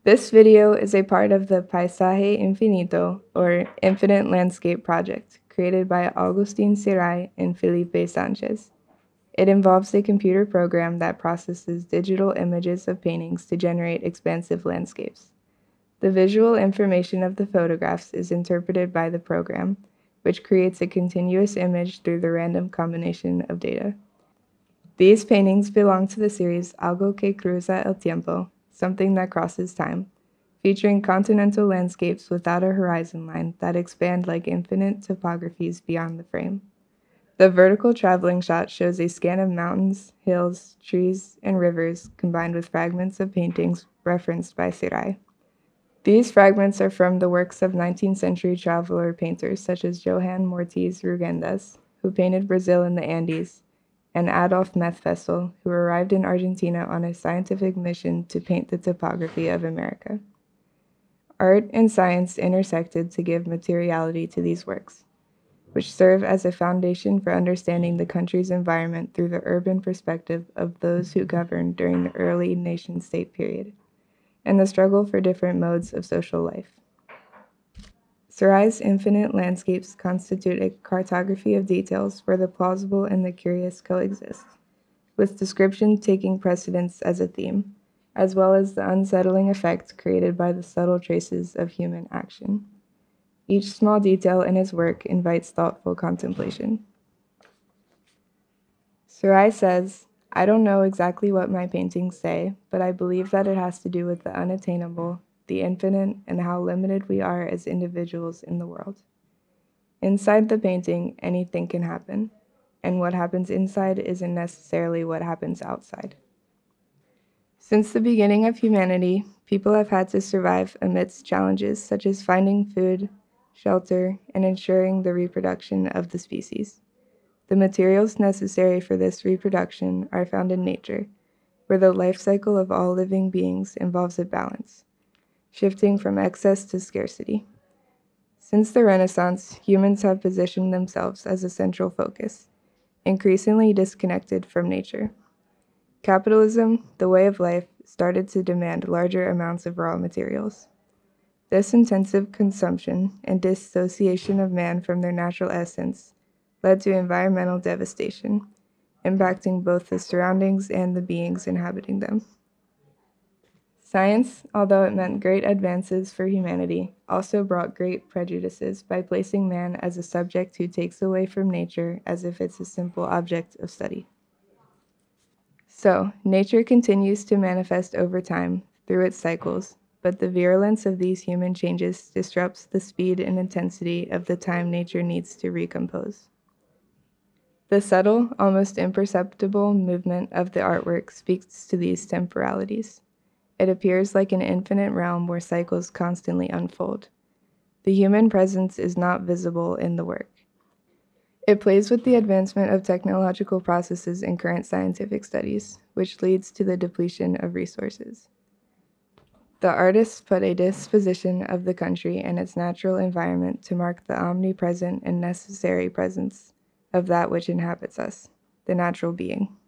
This video is a part of the Paisaje Infinito, or Infinite Landscape Project, created by Augustin Siray and Felipe Sanchez. It involves a computer program that processes digital images of paintings to generate expansive landscapes. The visual information of the photographs is interpreted by the program, which creates a continuous image through the random combination of data. These paintings belong to the series Algo que cruza el tiempo, something that crosses time, featuring continental landscapes without a horizon line that expand like infinite topographies beyond the frame. The vertical traveling shot shows a scan of mountains, hills, trees, and rivers combined with fragments of paintings referenced by Siray. These fragments are from the works of 19th century traveler painters such as Johann Mortiz Rugendas, who painted Brazil in the Andes, and Adolf Methvestel, who arrived in Argentina on a scientific mission to paint the topography of America. Art and science intersected to give materiality to these works, which serve as a foundation for understanding the country's environment through the urban perspective of those who governed during the early nation-state period, and the struggle for different modes of social life. Sarai's infinite landscapes constitute a cartography of details where the plausible and the curious coexist, with description taking precedence as a theme, as well as the unsettling effect created by the subtle traces of human action. Each small detail in his work invites thoughtful contemplation. Sarai says, "I don't know exactly what my paintings say, but I believe that it has to do with the unattainable, the infinite, and how limited we are as individuals in the world. Inside the painting, anything can happen, and what happens inside isn't necessarily what happens outside." Since the beginning of humanity, people have had to survive amidst challenges such as finding food, shelter, and ensuring the reproduction of the species. The materials necessary for this reproduction are found in nature, where the life cycle of all living beings involves a balance, shifting from excess to scarcity. Since the Renaissance, humans have positioned themselves as a central focus, increasingly disconnected from nature. Capitalism, the way of life, started to demand larger amounts of raw materials. This intensive consumption and dissociation of man from their natural essence led to environmental devastation, impacting both the surroundings and the beings inhabiting them. Science, although it meant great advances for humanity, also brought great prejudices by placing man as a subject who takes away from nature as if it's a simple object of study. So, nature continues to manifest over time through its cycles, but the virulence of these human changes disrupts the speed and intensity of the time nature needs to recompose. The subtle, almost imperceptible movement of the artwork speaks to these temporalities. It appears like an infinite realm where cycles constantly unfold. The human presence is not visible in the work. It plays with the advancement of technological processes in current scientific studies, which leads to the depletion of resources. The artists put a disposition of the country and its natural environment to mark the omnipresent and necessary presence of that which inhabits us, the natural being.